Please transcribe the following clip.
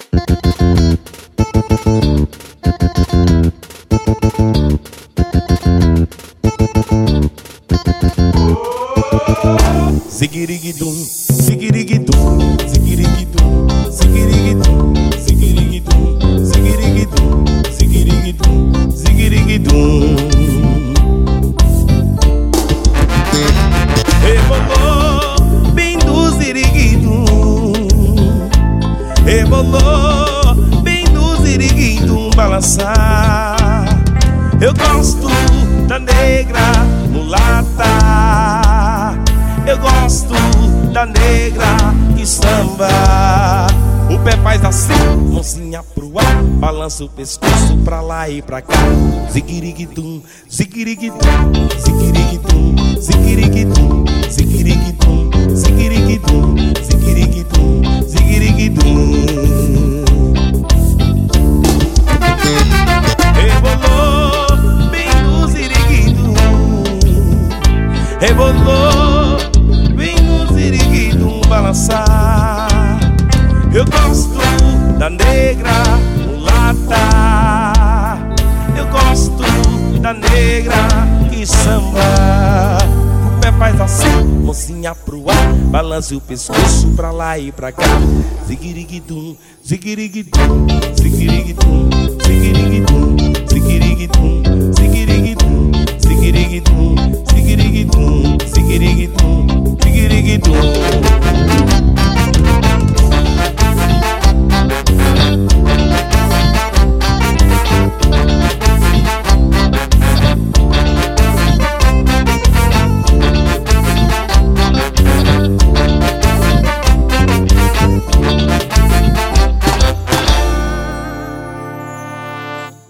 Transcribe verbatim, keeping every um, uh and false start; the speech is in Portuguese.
Zigirigidum, zigirigidum, zigirigidum, zigirigidum, zigirigidum, zigirigidum, zigirigidum, zigirigidum. Rebolou bem do ziriguidum, rebolou bem do ziriguidum balançar. Eu gosto da negra mulata, eu gosto da negra que samba. O pé faz assim, mãozinha pro ar, balança o pescoço pra lá e pra cá. Zigirigidum, zigirigidum, zigirigidum, zigirigidum, zigirigidum, zigirigidum, zigirigidum, zigirigidum. Rebolou bem no ziriguidum, rebolou bem no ziriguidum balançar. Eu gosto da negra mulata, eu gosto da negra que samba. O pé faz assim, mocinha pro ar, balance o pescoço pra lá e pra cá. Zigirigidum, zigirigidum, zigirigidum, zigirigidum, zigirigidum, zigirigidum, zigirigidum, zigirigidum, zigirigidum, zigirigidum.